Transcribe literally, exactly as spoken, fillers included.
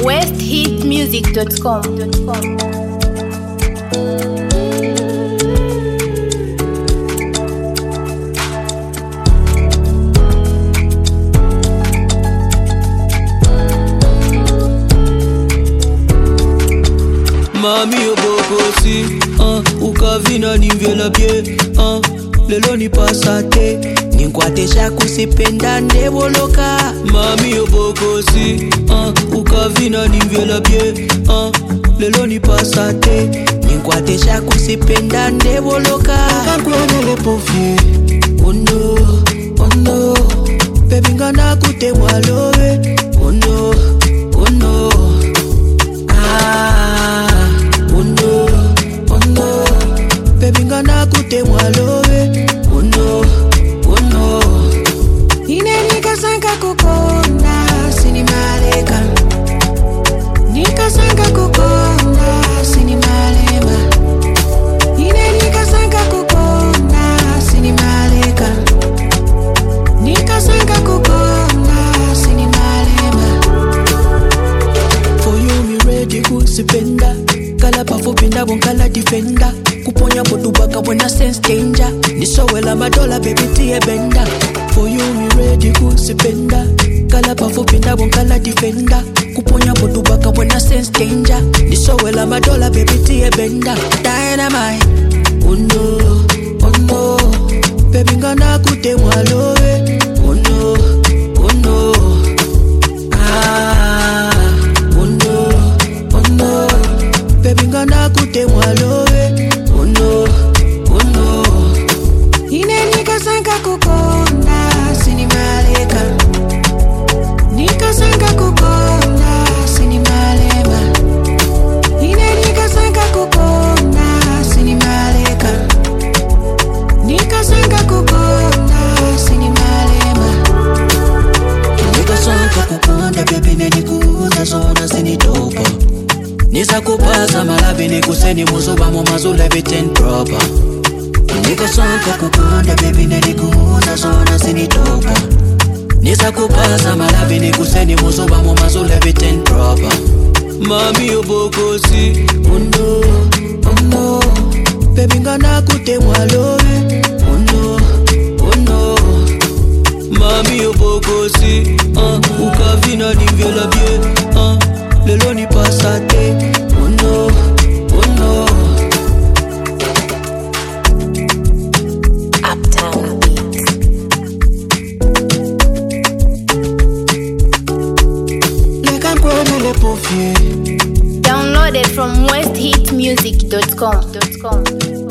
west hit music dot com. Mami obokosi, uh, ukavina nimvyela bie, uh, lelo ni pasate, ninkwate shaku sipenda ndeboloka. Mami obokosi, uh, ukavina nimvyela bie, uh, lelo ni pasate, ninkwate shaku sipenda ndeboloka. Kankwenele pofie, oh no, oh no, baby ngana kute walowe, oh no, oh no, ah. Baby ngana kute walowe, oh no, oh no. Ine nika sanka kukonda, sini maleka. Nika sanka kukonda, sini malema. Ine nika sanka kukonda, sini maleka. Nika sanka kukonda, sini malema. For you me ready kusipenda, kala pafopinda bonkala defender. Kuponya bodubaka when I sense danger. Nisowela madola baby tiye benda. For you me ready kusipenda, kala pafopinda bonkala defender. Kuponya bodubaka when I sense danger. Nisowela madola baby tiye benda. Dynamite, oh no, oh no, baby ngana kute walowe, oh no, oh no, ah, oh no, oh no, baby ngana kute walowe. Oh no, oh no. Ine nika sanka kukonda, sini maleka. Nika sanka kukonda, sini malema. Ine nika sanka kukonda, sini maleka. Nika sanka kukonda, sini malema. Nika sanka kukonda, baby nenikuza zona sini topa. Nisa kupasa malabi nikuseni muzuba mo mazule everything proper. Niko sanka kukonda baby nenikuza zona sinitopa. Nisa kupasa malabi nikuseni muzuba mo mazule everything proper. Mami obokosi, oh no, oh no, baby ngana kute walowe, oh no, oh no. Mami obokosi, uh, ukavina nimvyela bie, uh, lelo ni pasate, oh no, oh no. Uptown Beats. Like I'm gonna pofie. Downloaded from west hit music dot com.